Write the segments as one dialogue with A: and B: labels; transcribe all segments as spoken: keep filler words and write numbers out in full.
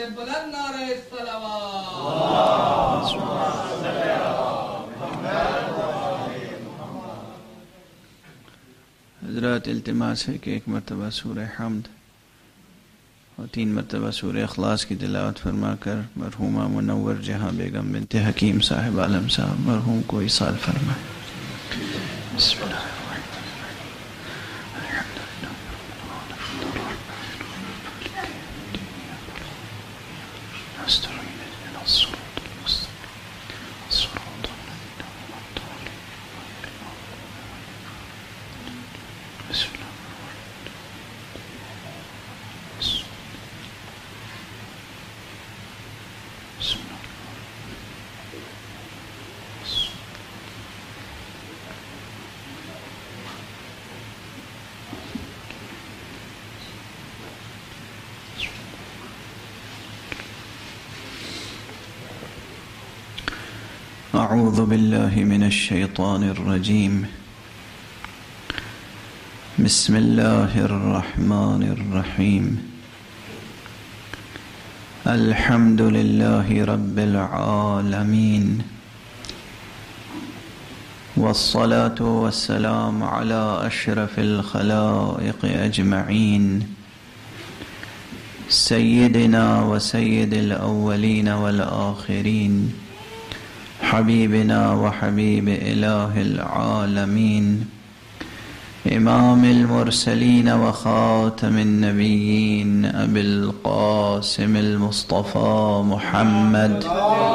A: سے بلند نعرہ صلوات.
B: حضرات التماس ہے کہ ایک مرتبہ سورہ حمد اور تین مرتبہ سورہ اخلاص کی تلاوت فرما کر مرحومہ منور جہاں بیگم بنت حکیم صاحب عالم صاحب مرحوم کو ایصال فرمائے. بسم اللہ أعوذ بالله من الشيطان الرجيم. بسم الله الرحمن الرحيم. الحمد لله رب العالمين والصلاة والسلام على أشرف الخلائق أجمعين سيدنا وسيد الأولين والآخرين حبيبنا وحبيب إله العالمين إمام المرسلين وخاتم النبيين أبي القاسم المصطفى محمد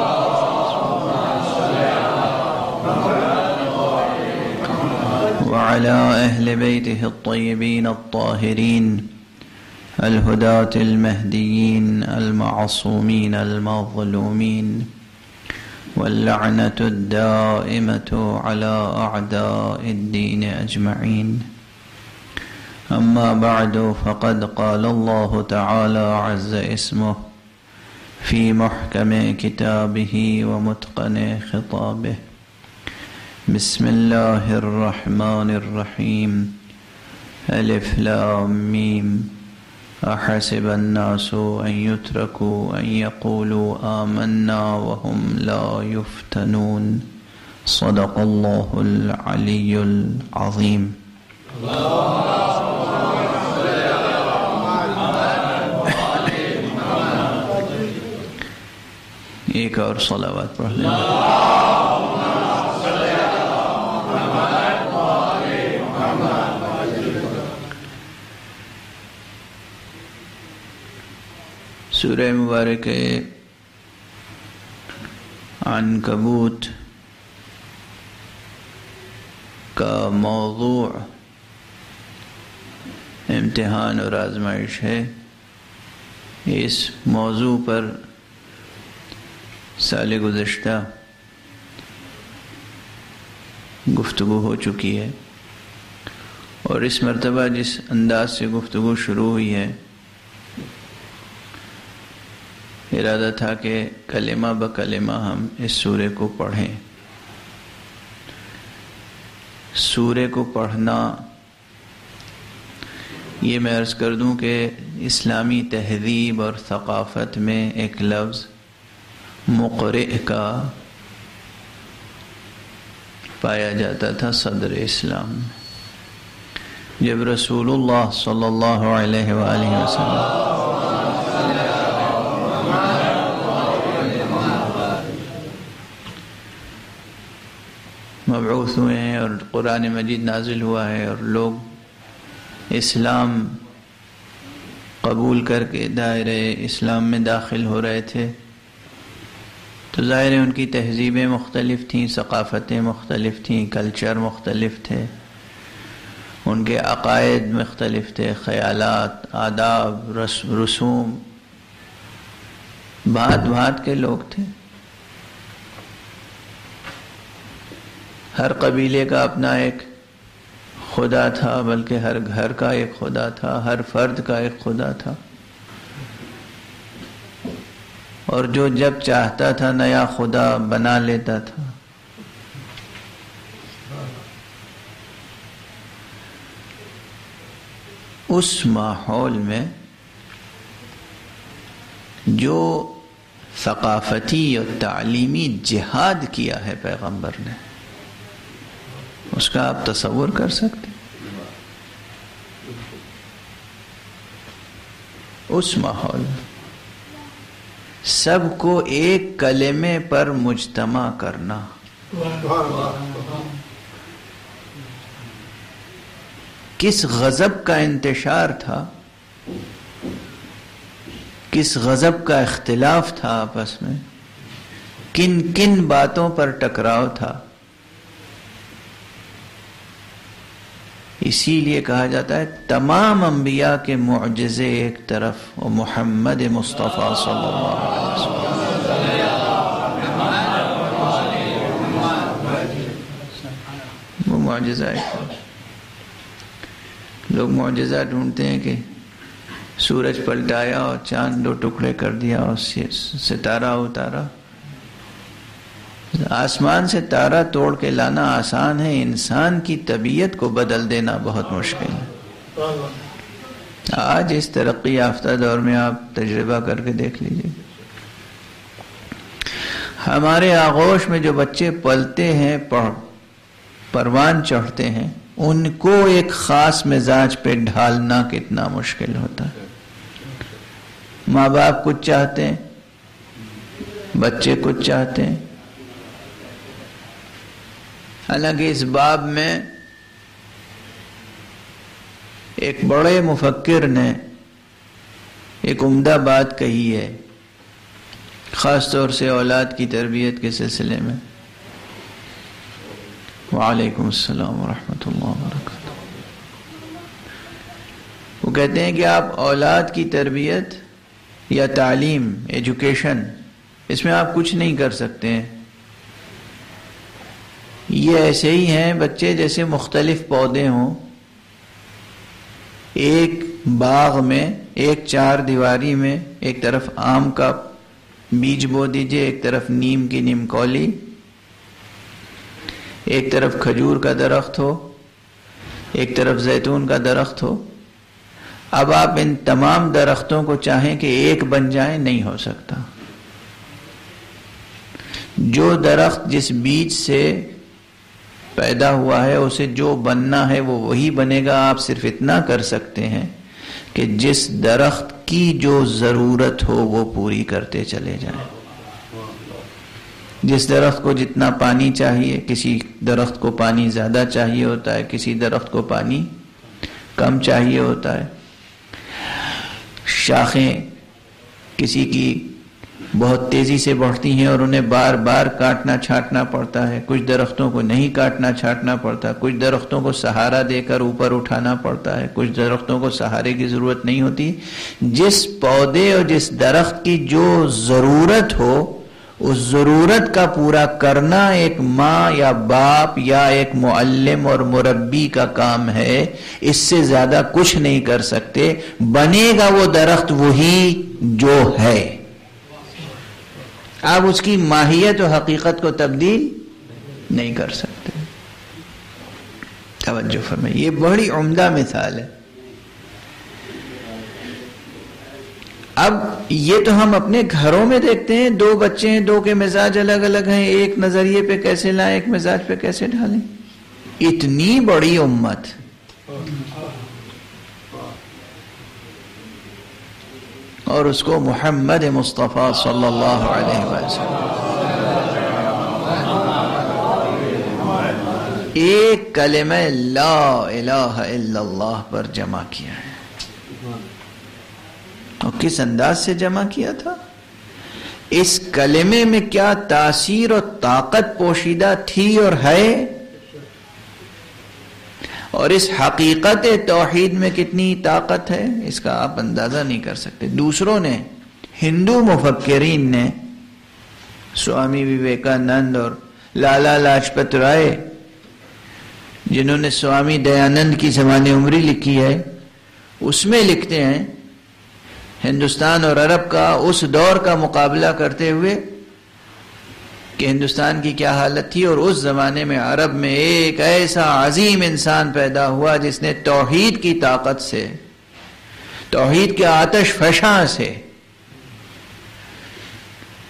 B: وعلى أهل بيته الطيبين الطاهرين الهداة المهديين المعصومين المظلومين واللعنة الدائمة على أعداء الدين أجمعين. أما بعد فقد قال الله تعالى عز اسمه في محكم كتابه ومتقن خطابه. بسم الله الرحمن الرحيم. ألف لام ميم. أحسب الناس أن يتركوا أن يقولوا آمنا وهم لا يفتنون. صدق الله العلي العظيم. ایک اور صلوات پڑھ لیں. سورہ مبارک عنکبوت کا موضوع امتحان اور آزمائش ہے. اس موضوع پر سال گزشتہ گفتگو ہو چکی ہے اور اس مرتبہ جس انداز سے گفتگو شروع ہوئی ہے ارادہ تھا کہ کلمہ بکلمہ ہم اس سورے کو پڑھیں. سورے کو پڑھنا یہ میں عرض کر دوں کہ اسلامی تہذیب اور ثقافت میں ایک لفظ مقرئ کا پایا جاتا تھا صدر اسلام. جب رسول اللہ صلی اللہ علیہ وآلہ وسلم مبعوث ہوئے ہیں اور قرآن مجید نازل ہوا ہے اور لوگ اسلام قبول کر کے دائرہ اسلام میں داخل ہو رہے تھے تو ظاہر ہے ان کی تہذیبیں مختلف تھیں، ثقافتیں مختلف تھیں، کلچر مختلف تھے، ان کے عقائد مختلف تھے، خیالات، آداب، رسوم، بھات بھات کے لوگ تھے. ہر قبیلے کا اپنا ایک خدا تھا، بلکہ ہر گھر کا ایک خدا تھا، ہر فرد کا ایک خدا تھا، اور جو جب چاہتا تھا نیا خدا بنا لیتا تھا. اس ماحول میں جو ثقافتی اور تعلیمی جہاد کیا ہے پیغمبر نے، اس کا آپ تصور کر سکتے؟ اس ماحول سب کو ایک کلمے پر مجتمع کرنا، کس غضب کا انتشار تھا، کس غضب کا اختلاف تھا آپس میں، کن کن باتوں پر ٹکراؤ تھا. اسی لیے کہا جاتا ہے تمام انبیاء کے معجزے ایک طرف اور محمد مصطفیٰ صلی اللہ علیہ وسلم وہ معجزہ ایک طرف. لوگ معجزہ ڈھونڈتے ہیں کہ سورج پلٹایا اور چاند دو ٹکڑے کر دیا اور ستارہ اتارا. آسمان سے تارا توڑ کے لانا آسان ہے، انسان کی طبیعت کو بدل دینا بہت مشکل ہے. آج اس ترقی یافتہ دور میں آپ تجربہ کر کے دیکھ لیجئے، ہمارے آغوش میں جو بچے پلتے ہیں، پروان چڑھتے ہیں، ان کو ایک خاص مزاج پہ ڈھالنا کتنا مشکل ہوتا ہے. ماں باپ کچھ چاہتے ہیں، بچے کچھ چاہتے ہیں. حالانکہ اس باب میں ایک بڑے مفکر نے ایک عمدہ بات کہی ہے، خاص طور سے اولاد کی تربیت کے سلسلے میں. وعلیکم السلام ورحمۃ اللہ وبرکاتہ. وہ کہتے ہیں کہ آپ اولاد کی تربیت یا تعلیم، ایجوکیشن، اس میں آپ کچھ نہیں کر سکتے ہیں. یہ ایسے ہی ہیں بچے جیسے مختلف پودے ہوں. ایک باغ میں، ایک چار دیواری میں ایک طرف آم کا بیج بو دیجئے، ایک طرف نیم کی نیم کولی، ایک طرف کھجور کا درخت ہو، ایک طرف زیتون کا درخت ہو. اب آپ ان تمام درختوں کو چاہیں کہ ایک بن جائیں، نہیں ہو سکتا. جو درخت جس بیج سے پیدا ہوا ہے اسے جو بننا ہے وہ وہی بنے گا. آپ صرف اتنا کر سکتے ہیں کہ جس درخت کی جو ضرورت ہو وہ پوری کرتے چلے جائیں. جس درخت کو جتنا پانی چاہیے، کسی درخت کو پانی زیادہ چاہیے ہوتا ہے، کسی درخت کو پانی کم چاہیے ہوتا ہے. شاخیں کسی کی بہت تیزی سے بڑھتی ہیں اور انہیں بار بار کاٹنا چھانٹنا پڑتا ہے، کچھ درختوں کو نہیں کاٹنا چھانٹنا پڑتا، کچھ درختوں کو سہارا دے کر اوپر اٹھانا پڑتا ہے، کچھ درختوں کو سہارے کی ضرورت نہیں ہوتی. جس پودے اور جس درخت کی جو ضرورت ہو اس ضرورت کا پورا کرنا ایک ماں یا باپ یا ایک معلم اور مربی کا کام ہے. اس سے زیادہ کچھ نہیں کر سکتے. بنے گا وہ درخت وہی جو ہے. آپ اس کی ماہیت و حقیقت کو تبدیل نہیں کر سکتے. توجہ فرمائیں، یہ بڑی عمدہ مثال ہے. اب یہ تو ہم اپنے گھروں میں دیکھتے ہیں، دو بچے ہیں، دو کے مزاج الگ الگ ہیں، ایک نظریے پہ کیسے لائیں، ایک مزاج پہ کیسے ڈھالیں. اتنی بڑی امت اور اس کو محمد مصطفیٰ صلی اللہ علیہ وسلم ایک کلمہ لا الہ الا اللہ پر جمع کیا ہے. اور کس انداز سے جمع کیا تھا؟ اس کلمے میں کیا تاثیر اور طاقت پوشیدہ تھی اور ہے، اور اس حقیقت توحید میں کتنی طاقت ہے، اس کا آپ اندازہ نہیں کر سکتے. دوسروں نے، ہندو مفکرین نے، سوامی وویکانند اور لالا لاجپت رائے، جنہوں نے سوامی دیانند کی زمان عمری لکھی ہے، اس میں لکھتے ہیں ہندوستان اور عرب کا اس دور کا مقابلہ کرتے ہوئے کہ ہندوستان کی کیا حالت تھی، اور اس زمانے میں عرب میں ایک ایسا عظیم انسان پیدا ہوا جس نے توحید کی طاقت سے، توحید کے آتش فشاں سے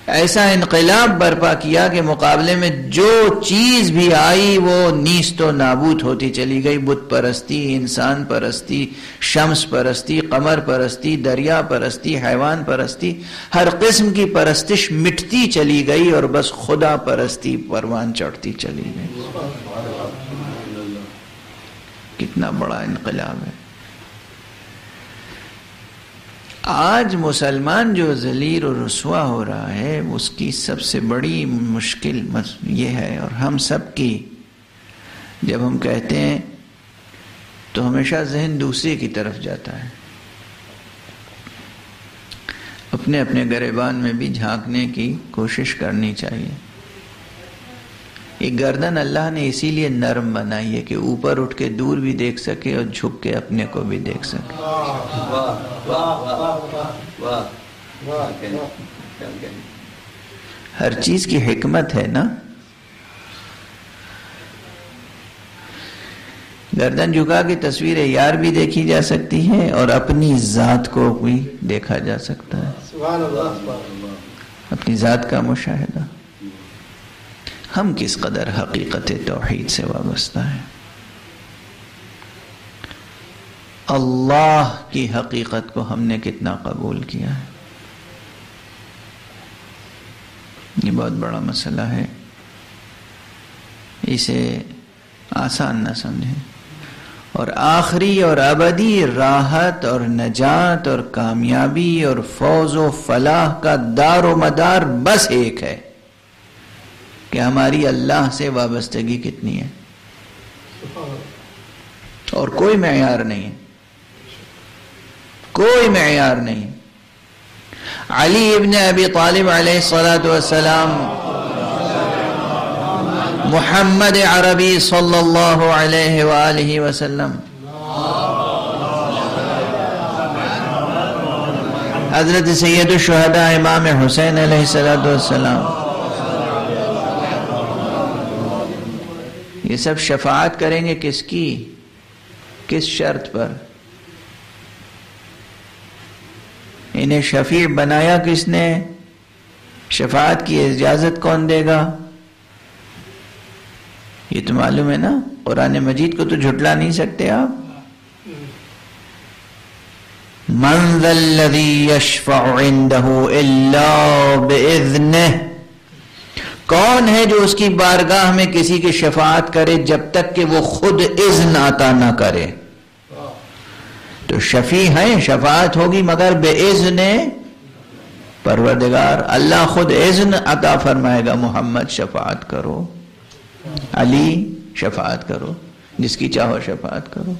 B: ایسا انقلاب برپا کیا کہ مقابلے میں جو چیز بھی آئی وہ نیست و نابود ہوتی چلی گئی. بت پرستی، انسان پرستی، شمس پرستی، قمر پرستی، دریا پرستی، حیوان پرستی، ہر قسم کی پرستش مٹتی چلی گئی اور بس خدا پرستی پروان چڑھتی چلی گئی. کتنا بڑا انقلاب ہے. آج مسلمان جو ذلیل و رسوا ہو رہا ہے اس کی سب سے بڑی مشکل یہ ہے، اور ہم سب کی جب ہم کہتے ہیں تو ہمیشہ ذہن دوسرے کی طرف جاتا ہے. اپنے اپنے گریبان میں بھی جھانکنے کی کوشش کرنی چاہیے. یہ گردن اللہ نے اسی لیے نرم بنائی ہے کہ اوپر اٹھ کے دور بھی دیکھ سکے اور جھک کے اپنے کو بھی دیکھ سکے. ہر چیز کی حکمت ہے نا. گردن جھکا کے تصویر یار بھی دیکھی جا سکتی ہے اور اپنی ذات کو بھی دیکھا جا سکتا ہے، اپنی ذات کا مشاہدہ. ہم کس قدر حقیقت توحید سے وابستہ ہیں، اللہ کی حقیقت کو ہم نے کتنا قبول کیا ہے. یہ بہت بڑا مسئلہ ہے، اسے آسان نہ سمجھیں. اور آخری اور ابدی راحت اور نجات اور کامیابی اور فوز و فلاح کا دار و مدار بس ایک ہے کہ ہماری اللہ سے وابستگی کتنی ہے، اور کوئی معیار نہیں ہے، کوئی معیار نہیں. علی ابن ابی طالب علیہ الصلاۃ والسلام، محمد عربی صلی اللہ علیہ وآلہ وسلم، حضرت سید الشہداء امام حسین علیہ الصلاۃ والسلام، یہ سب شفاعت کریں گے کس کی، کس شرط پر؟ انہیں شفیع بنایا کس نے؟ شفاعت کی اجازت کون دے گا؟ یہ تو معلوم ہے نا. قرآن مجید کو تو جھٹلا نہیں سکتے آپ. من ذا الذی یشفع عندہ الا باذنہ، کون ہے جو اس کی بارگاہ میں کسی کی شفاعت کرے جب تک کہ وہ خود اذن عطا نہ کرے؟ تو شفیع ہیں، شفاعت ہوگی مگر بے اذن پروردگار. اللہ خود اذن عطا فرمائے گا، محمد شفاعت کرو، علی شفاعت کرو، جس کی چاہو شفاعت کرو،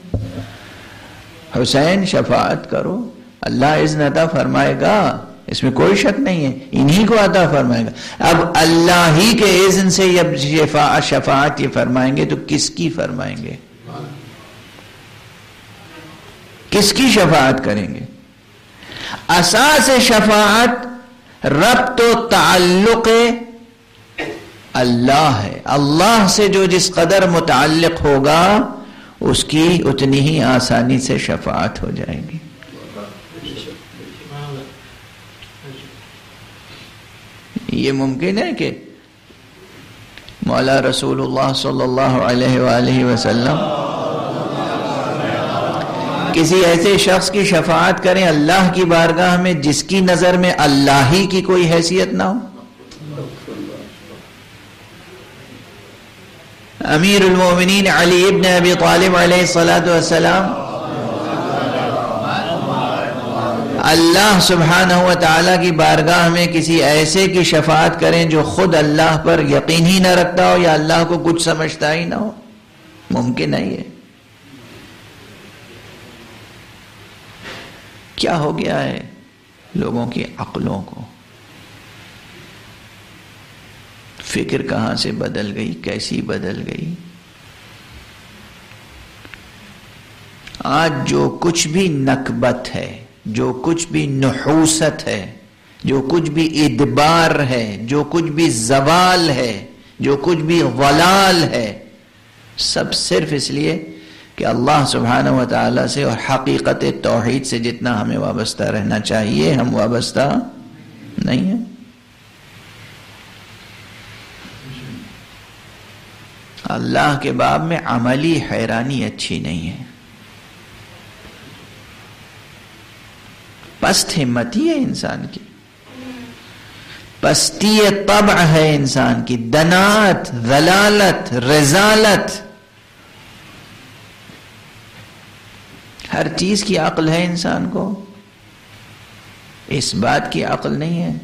B: حسین شفاعت کرو. اللہ اذن عطا فرمائے گا، اس میں کوئی شک نہیں ہے، انہی کو عطا فرمائے گا. اب اللہ ہی کے اذن سے جب شفاعت شفاعت یہ فرمائیں گے تو کس کی فرمائیں گے؟ کس کی شفاعت کریں گے؟ اساس شفاعت ربط و تعلق اللہ ہے. اللہ سے جو جس قدر متعلق ہوگا اس کی اتنی ہی آسانی سے شفاعت ہو جائے گی. یہ ممکن ہے کہ مولا رسول اللہ صلی اللہ علیہ وآلہ وسلم کسی ایسے شخص کی شفاعت کریں اللہ کی بارگاہ میں جس کی نظر میں اللہ ہی کی کوئی حیثیت نہ ہو؟ امیر المومنین علی ابن ابی طالب علیہ الصلاۃ والسلام اللہ سبحانہ و تعالیٰ کی بارگاہ میں کسی ایسے کی شفاعت کریں جو خود اللہ پر یقین ہی نہ رکھتا ہو یا اللہ کو کچھ سمجھتا ہی نہ ہو؟ ممکن نہیں ہے. کیا ہو گیا ہے لوگوں کی عقلوں کو؟ فکر کہاں سے بدل گئی، کیسی بدل گئی؟ آج جو کچھ بھی نکبت ہے، جو کچھ بھی نحوست ہے، جو کچھ بھی ادبار ہے، جو کچھ بھی زوال ہے، جو کچھ بھی ضلال ہے، سب صرف اس لیے کہ اللہ سبحانہ و تعالیٰ سے اور حقیقت توحید سے جتنا ہمیں وابستہ رہنا چاہیے ہم وابستہ نہیں ہیں. اللہ کے باب میں عملی حیرانی اچھی نہیں ہے. پست ہمتی ہے انسان کی، پستی طبع ہے انسان کی، دناءت، ضلالت، رذالت، ہر چیز کی عقل ہے انسان کو، اس بات کی عقل نہیں ہے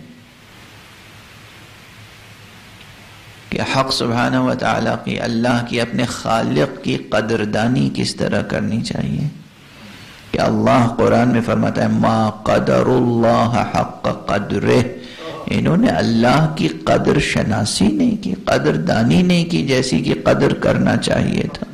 B: کہ حق سبحانہ و تعالیٰ کی، اللہ کی، اپنے خالق کی قدردانی کس طرح کرنی چاہیے. کہ اللہ قرآن میں فرماتا ہے ما قدر اللہ حق قدرہ، انہوں نے اللہ کی قدر شناسی نہیں کی، قدر دانی نہیں کی جیسی کہ قدر کرنا چاہیے تھا.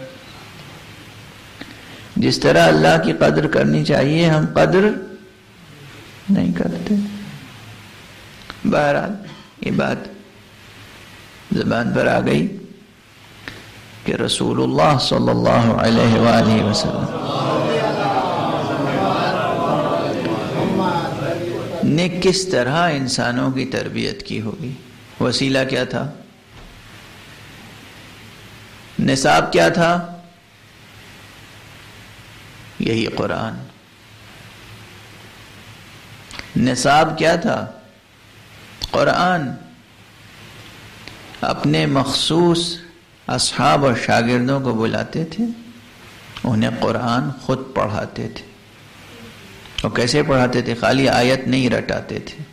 B: جس طرح اللہ کی قدر کرنی چاہیے ہم قدر نہیں کرتے. بہرحال یہ بات زبان پر آ گئی کہ رسول اللہ صلی اللہ علیہ وآلہ وسلم نے کس طرح انسانوں کی تربیت کی ہوگی. وسیلہ کیا تھا؟ نصاب کیا تھا؟ یہی قرآن. نصاب کیا تھا؟ قرآن. اپنے مخصوص اصحاب اور شاگردوں کو بلاتے تھے، انہیں قرآن خود پڑھاتے تھے. اور کیسے پڑھاتے تھے؟ خالی آیت نہیں رٹاتے تھے،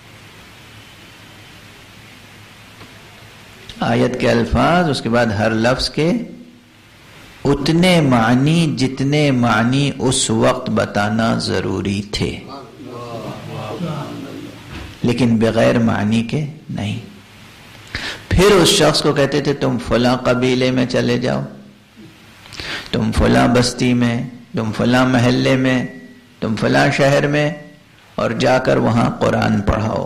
B: آیت کے الفاظ، اس کے بعد ہر لفظ کے اتنے معنی جتنے معنی اس وقت بتانا ضروری تھے، لیکن بغیر معنی کے نہیں. پھر اس شخص کو کہتے تھے تم فلاں قبیلے میں چلے جاؤ، تم فلاں بستی میں، تم فلاں محلے میں، تم فلاں شہر میں، اور جا کر وہاں قرآن پڑھاؤ.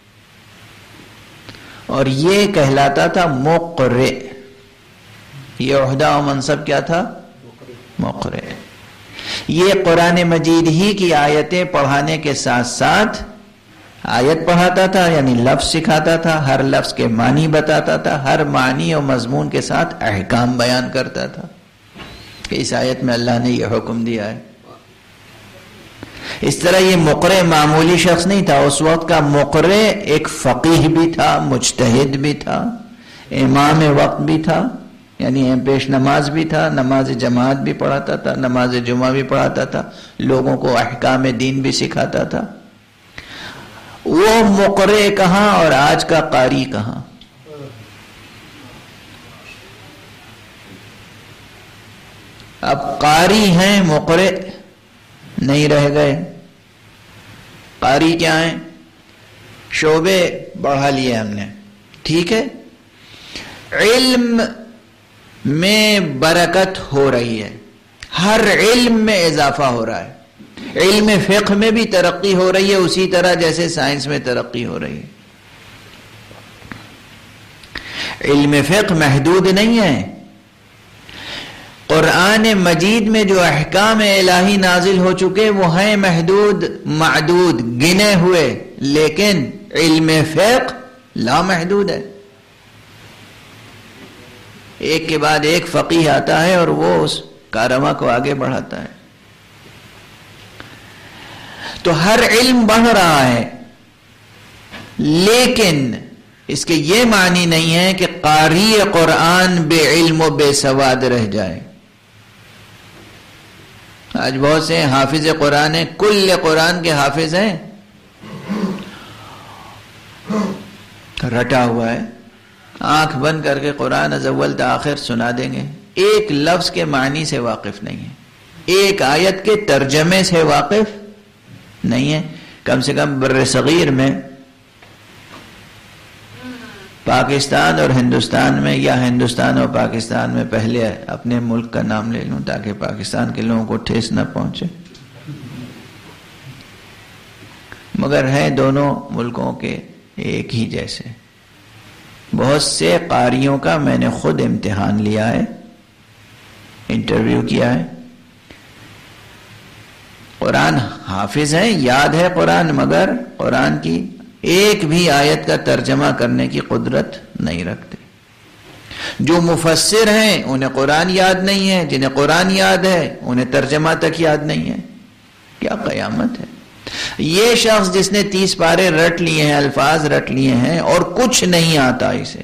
B: اور یہ کہلاتا تھا مقرئ. یہ عہدہ و منصب کیا تھا؟ مقرئ. یہ قرآن مجید ہی کی آیتیں پڑھانے کے ساتھ ساتھ آیت پڑھاتا تھا، یعنی لفظ سکھاتا تھا، ہر لفظ کے معنی بتاتا تھا، ہر معنی اور مضمون کے ساتھ احکام بیان کرتا تھا کہ اس آیت میں اللہ نے یہ حکم دیا ہے. اس طرح یہ مقرئ معمولی شخص نہیں تھا، اس وقت کا مقرئ ایک فقیہ بھی تھا، مجتہد بھی تھا، امام وقت بھی تھا، یعنی پیش نماز بھی تھا، نماز جماعت بھی پڑھاتا تھا، نماز جمعہ بھی پڑھاتا تھا، لوگوں کو احکام دین بھی سکھاتا تھا. وہ مقرئ کہاں اور آج کا قاری کہاں؟ اب قاری ہیں، مقرئ نہیں رہ گئے. قاری کیا ہیں؟ شعبے بڑھا لیے ہم نے، ٹھیک ہے، علم میں برکت ہو رہی ہے، ہر علم میں اضافہ ہو رہا ہے. علم فقہ میں بھی ترقی ہو رہی ہے اسی طرح جیسے سائنس میں ترقی ہو رہی ہے. علم فقہ محدود نہیں ہے. قرآن مجید میں جو احکام الہی نازل ہو چکے وہ ہیں محدود، معدود، گنے ہوئے، لیکن علم فقہ لا محدود ہے. ایک کے بعد ایک فقیہ آتا ہے اور وہ اس کارواں کو آگے بڑھاتا ہے. تو ہر علم بڑھ رہا ہے، لیکن اس کے یہ معنی نہیں ہے کہ قاری قرآن بے علم و بے سواد رہ جائے. آج بہت سے حافظ قرآن ہیں، کل قرآن کے حافظ ہیں، رٹا ہوا ہے، آنکھ بند کر کے قرآن از اول تا آخر سنا دیں گے، ایک لفظ کے معنی سے واقف نہیں ہے، ایک آیت کے ترجمے سے واقف نہیں ہے. کم سے کم بر صغیر میں، پاکستان اور ہندوستان میں، یا ہندوستان اور پاکستان میں، پہلے اپنے ملک کا نام لے لوں تاکہ پاکستان کے لوگوں کو ٹھیس نہ پہنچے، مگر ہیں دونوں ملکوں کے ایک ہی جیسے. بہت سے قاریوں کا میں نے خود امتحان لیا ہے، انٹرویو کیا ہے. قرآن حافظ ہیں، یاد ہے قرآن، مگر قرآن کی ایک بھی آیت کا ترجمہ کرنے کی قدرت نہیں رکھتے. جو مفسر ہیں انہیں قرآن یاد نہیں ہے، جنہیں قرآن یاد ہے انہیں ترجمہ تک یاد نہیں ہے. کیا قیامت ہے. یہ شخص جس نے تیس پارے رٹ لیے ہیں، الفاظ رٹ لیے ہیں اور کچھ نہیں آتا اسے،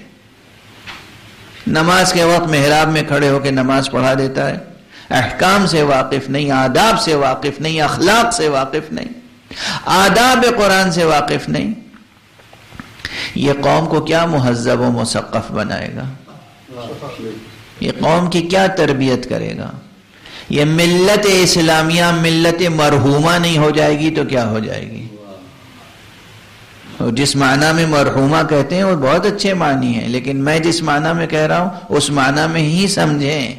B: نماز کے وقت محراب میں کھڑے ہو کے نماز پڑھا دیتا ہے، احکام سے واقف نہیں، آداب سے واقف نہیں، اخلاق سے واقف نہیں، آداب قرآن سے واقف نہیں، یہ قوم کو کیا مہذب و مثقف بنائے گا؟ یہ قوم کی کیا تربیت کرے گا؟ یہ ملت اسلامیہ ملت مرحومہ نہیں ہو جائے گی تو کیا ہو جائے گی؟ اور جس معنی میں مرحومہ کہتے ہیں وہ بہت اچھے معنی ہیں، لیکن میں جس معنی میں کہہ رہا ہوں اس معنی میں ہی سمجھیں.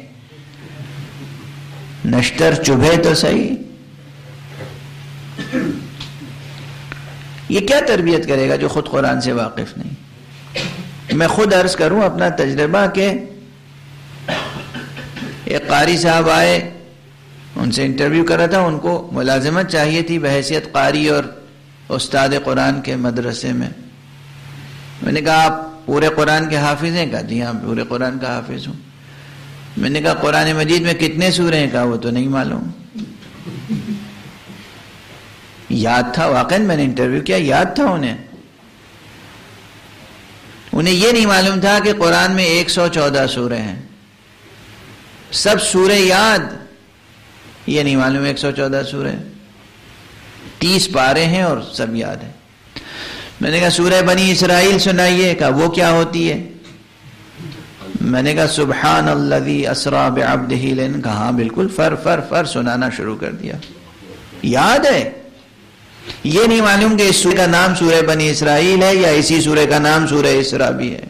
B: نشتر چبھے تو صحیح. یہ کیا تربیت کرے گا جو خود قرآن سے واقف نہیں؟ میں خود عرض کروں اپنا تجربہ کہ ایک قاری صاحب آئے، ان سے انٹرویو کرا تھا، ان کو ملازمت چاہیے تھی بحیثیت قاری اور استاد قرآن کے مدرسے میں. میں نے کہا آپ پورے قرآن کے حافظ ہیں؟ کہا جی ہاں پورے قرآن کا حافظ ہوں. میں نے کہا قرآن مجید میں کتنے سورے ہیں؟ کہا وہ تو نہیں معلوم. یاد تھا واقعا، میں نے انٹرویو کیا، یاد تھا انہیں. انہیں یہ نہیں معلوم تھا کہ قرآن میں ایک سو چودہ سورے ہیں. سب سورے یاد، یہ نہیں معلوم ایک سو چودہ سورے، تیس پارے ہیں اور سب یاد ہیں. میں نے کہا سورہ بنی اسرائیل سنائیے. کہا وہ کیا ہوتی ہے؟ میں نے کہا سبحان الذی اسری بعبدہ لیلا. کہا ہاں بالکل، فر فر فر سنانا شروع کر دیا. یاد ہے. یہ نہیں معلوم کہ اس سورہ کا نام سورہ بنی اسرائیل ہے یا اسی سورہ کا نام سورہ اسراء بھی ہے.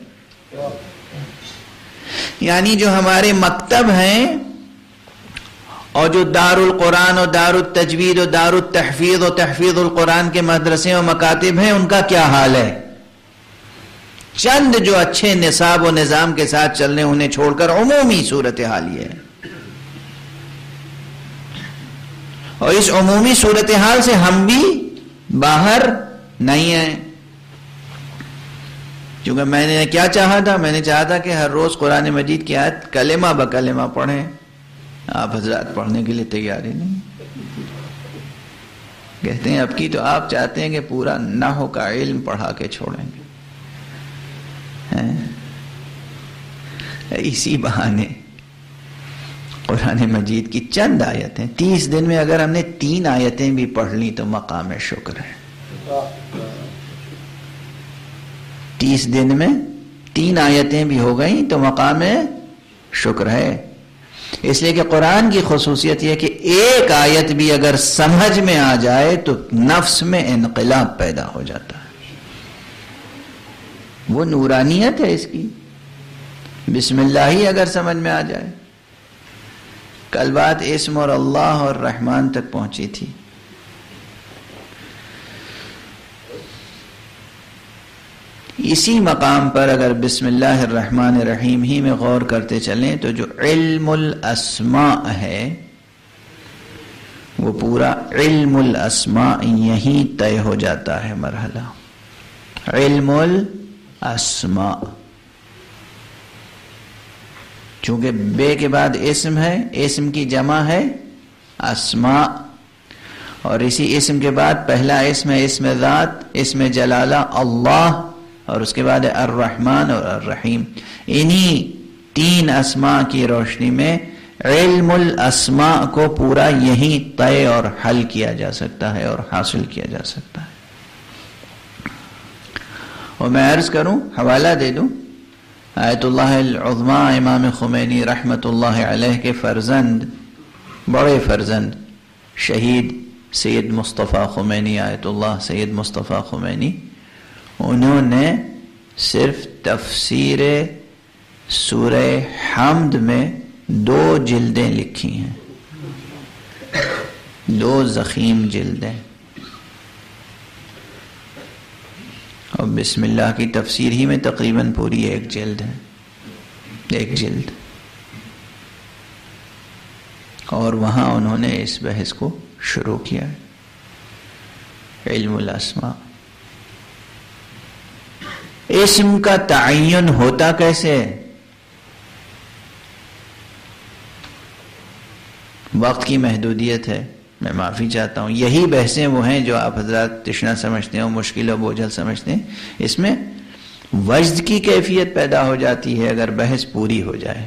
B: یعنی جو ہمارے مکتب ہیں اور جو دار القرآن اور دار التجوید اور دار التحفیظ اور تحفیظ القرآن کے مدرسے اور مکاتب ہیں، ان کا کیا حال ہے؟ چند جو اچھے نصاب و نظام کے ساتھ چلنے انہیں چھوڑ کر عمومی صورتحال یہ ہے. اور اس عمومی صورتحال سے ہم بھی باہر نہیں ہیں. کیونکہ میں نے کیا چاہا تھا؟ میں نے چاہا تھا کہ ہر روز قرآن مجید کی آیت کلمہ بکلمہ پڑھیں. آپ حضرات پڑھنے کے لیے تیار ہی نہیں. کہتے ہیں اب کی تو آپ چاہتے ہیں کہ پورا نحو کا علم پڑھا کے چھوڑیں گے. اسی بہانے قرآن مجید کی چند آیتیں، تیس دن میں اگر ہم نے تین آیتیں بھی پڑھ لی تو مقام شکر ہے. تیس دن میں تین آیتیں بھی ہو گئیں تو مقام شکر ہے. اس لیے کہ قرآن کی خصوصیت یہ کہ ایک آیت بھی اگر سمجھ میں آ جائے تو نفس میں انقلاب پیدا ہو جاتا ہے. وہ نورانیت ہے اس کی. بسم اللہ ہی اگر سمجھ میں آ جائے. کل بات اسم اور اللہ اور رحمان تک پہنچی تھی. اسی مقام پر اگر بسم اللہ الرحمن الرحیم ہی میں غور کرتے چلیں تو جو علم الاسماء ہے وہ پورا علم الاسماء یہیں طے ہو جاتا ہے مرحلہ. علم الاسماء چونکہ بے کے بعد اسم ہے، اسم کی جمع ہے اسماء، اور اسی اسم کے بعد پہلا اسم ہے اسم ذات، اسم جلالہ اللہ، اور اس کے بعد الرحمن اور الرحیم. انہی تین اسماء کی روشنی میں علم الاسماء کو پورا یہی طے اور حل کیا جا سکتا ہے اور حاصل کیا جا سکتا ہے. اور میں عرض کروں، حوالہ دے دوں، آیت اللہ العظمیٰ امام خمینی رحمت اللہ علیہ کے فرزند، بڑے فرزند شہید سید مصطفیٰ خمینی، آیت اللہ سید مصطفیٰ خمینی، انہوں نے صرف تفسیر سورہ حمد میں دو جلدیں لکھی ہیں، دو ضخیم جلدیں. اور بسم اللہ کی تفسیر ہی میں تقریباً پوری ایک جلد ہے، ایک جلد. اور وہاں انہوں نے اس بحث کو شروع کیا ہے، علم الاسماء. اسم کا تعین ہوتا کیسے ہے؟ وقت کی محدودیت ہے، میں معافی چاہتا ہوں. یہی بحثیں وہ ہیں جو آپ حضرات تشنا سمجھتے ہیں، مشکل و بوجھل سمجھتے ہیں. اس میں وجد کی کیفیت پیدا ہو جاتی ہے اگر بحث پوری ہو جائے.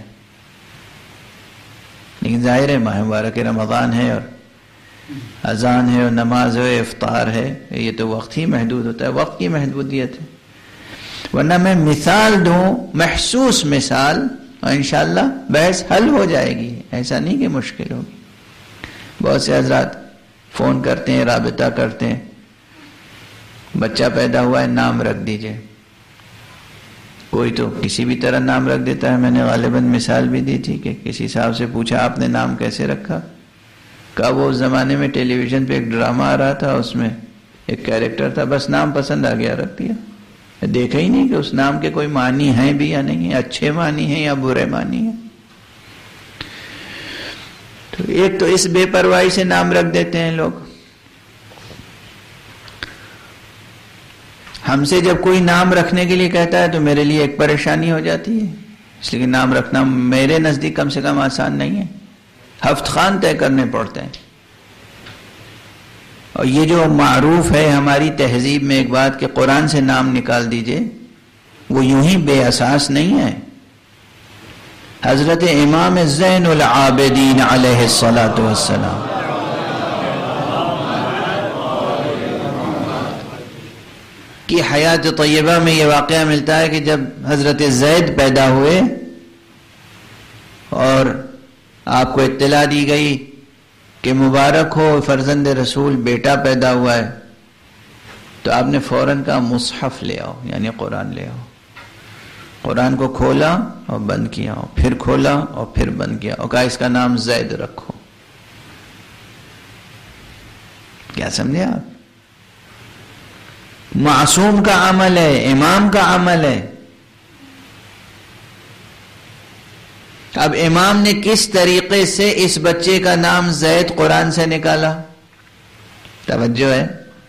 B: لیکن ظاہر ہے ماہ مبارک رمضان ہے اور اذان ہے اور نماز ہے، افطار ہے، یہ تو وقت ہی محدود ہوتا ہے، وقت کی محدودیت ہے. ورنہ میں مثال دوں، محسوس مثال، اور انشاءاللہ بحث حل ہو جائے گی. ایسا نہیں کہ مشکل ہوگی. بہت سے حضرات فون کرتے ہیں، رابطہ کرتے ہیں، بچہ پیدا ہوا ہے، نام رکھ دیجئے. کوئی تو کسی بھی طرح نام رکھ دیتا ہے. میں نے غالباً مثال بھی دی تھی کہ کسی صاحب سے پوچھا آپ نے نام کیسے رکھا؟ کہا وہ اس زمانے میں ٹیلی ویژن پہ ایک ڈرامہ آ رہا تھا، اس میں ایک کیریکٹر تھا، بس نام پسند آ گیا رکھ دیا. دیکھا ہی نہیں کہ اس نام کے کوئی معنی ہیں بھی یا نہیں ہیں، اچھے معنی ہیں یا برے معنی ہیں. تو ایک تو اس بے پرواہی سے نام رکھ دیتے ہیں لوگ. ہم سے جب کوئی نام رکھنے کے لیے کہتا ہے تو میرے لیے ایک پریشانی ہو جاتی ہے، اس لیے کہ نام رکھنا میرے نزدیک کم سے کم آسان نہیں ہے. ہفت خوان طے کرنے پڑتے ہیں. اور یہ جو معروف ہے ہماری تہذیب میں ایک بات کہ قرآن سے نام نکال دیجئے، وہ یوں ہی بے اساس نہیں ہے. حضرت امام زین العابدین علیہ الصلاۃ والسلام کی حیات طیبہ میں یہ واقعہ ملتا ہے کہ جب حضرت زید پیدا ہوئے اور آپ کو اطلاع دی گئی کہ مبارک ہو فرزند رسول، بیٹا پیدا ہوا ہے، تو آپ نے فوراً کہا مصحف لے آؤ، یعنی قرآن لے آؤ. قرآن کو کھولا اور بند کیا، پھر کھولا اور پھر بند کیا، اور کہا اس کا نام زید رکھو. کیا سمجھے آپ؟ معصوم کا عمل ہے، امام کا عمل ہے. اب امام نے کس طریقے سے اس بچے کا نام زید قرآن سے نکالا؟ توجہ ہے.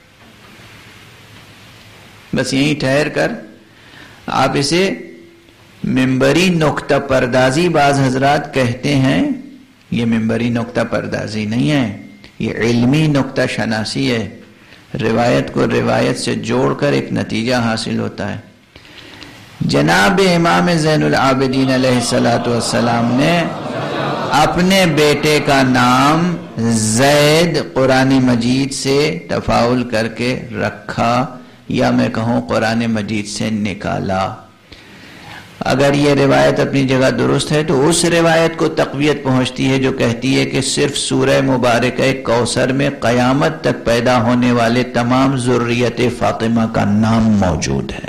B: بس یہیں ٹھہر کر آپ اسے منبری نقطہ پردازی بعض حضرات کہتے ہیں. یہ منبری نقطہ پردازی نہیں ہے، یہ علمی نقطہ شناسی ہے. روایت کو روایت سے جوڑ کر ایک نتیجہ حاصل ہوتا ہے. جناب امام زین العابدین علیہ الصلاۃ والسلام نے اپنے بیٹے کا نام زید قرآن مجید سے تفاعل کر کے رکھا، یا میں کہوں قرآن مجید سے نکالا. اگر یہ روایت اپنی جگہ درست ہے تو اس روایت کو تقویت پہنچتی ہے جو کہتی ہے کہ صرف سورہ مبارکہ کوثر میں قیامت تک پیدا ہونے والے تمام ذریت فاطمہ کا نام موجود ہے.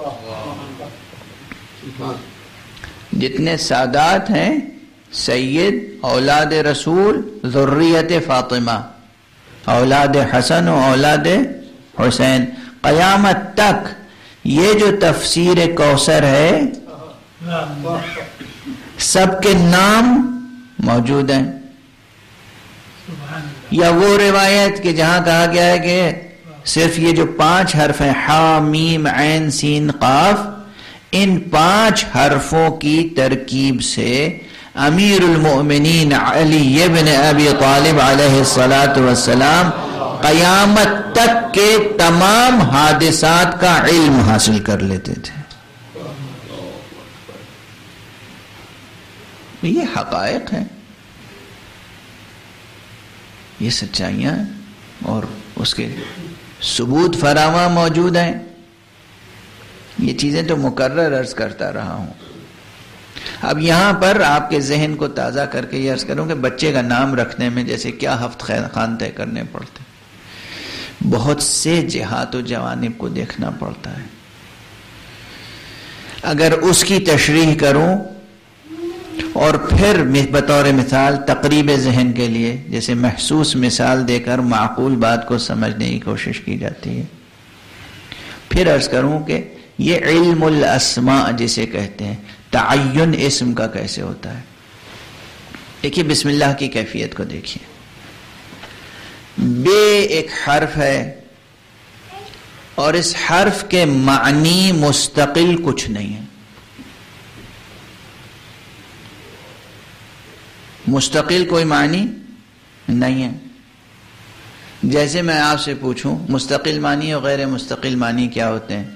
B: جتنے سادات ہیں سید، اولاد رسول، ذریت فاطمہ، اولاد حسن و اولاد حسین، قیامت تک یہ جو تفسیر کوثر ہے سب کے نام موجود ہیں. یا وہ روایت کہ جہاں کہا گیا ہے کہ صرف یہ جو پانچ حرف ہیں حا میم عین سین قاف، ان پانچ حرفوں کی ترکیب سے امیر المؤمنین علی بن ابی طالب علیہ الصلاۃ والسلام قیامت تک کے تمام حادثات کا علم حاصل کر لیتے تھے. یہ حقائق ہیں، یہ سچائیاں ہیں، اور اس کے ثبوت فراواں موجود ہیں. یہ چیزیں تو مکرر عرض کرتا رہا ہوں. اب یہاں پر آپ کے ذہن کو تازہ کر کے یہ عرض کروں کہ بچے کا نام رکھنے میں جیسے کیا ہفت خوان طے کرنے پڑتے، بہت سے جہات و جوانب کو دیکھنا پڑتا ہے. اگر اس کی تشریح کروں اور پھر بطور مثال تقریب ذہن کے لیے جیسے محسوس مثال دے کر معقول بات کو سمجھنے کی کوشش کی جاتی ہے، پھر عرض کروں کہ یہ علم الاسماء جسے کہتے ہیں، تعین اسم کا کیسے ہوتا ہے. دیکھیے بسم اللہ کی کیفیت کو دیکھیے. بے ایک حرف ہے اور اس حرف کے معنی مستقل کچھ نہیں ہے. مستقل کوئی معنی نہیں ہے. جیسے میں آپ سے پوچھوں مستقل معنی اور غیر مستقل معنی کیا ہوتے ہیں.